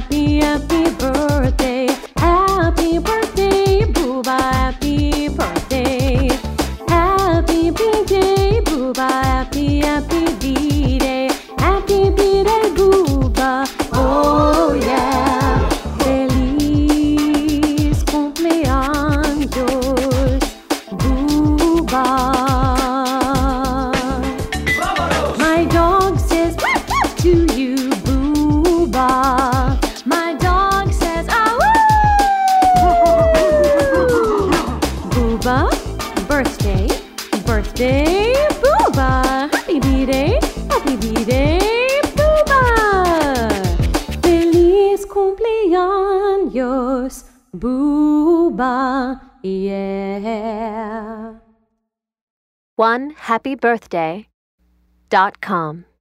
happy, happy birthday. Happy birthday, Booba, happy birthday. Happy B-Day, Booba, happy, happy B-Day. Happy B-Day, Booba, oh yeah. Feliz cumpleaños, Booba. My dog says to you, Booba. My dog says, ah, woo! Booba, birthday, birthday, Booba. Happy B-Day, Booba. Feliz cumpleaños, Booba, yeah. OneHappyBirthday.com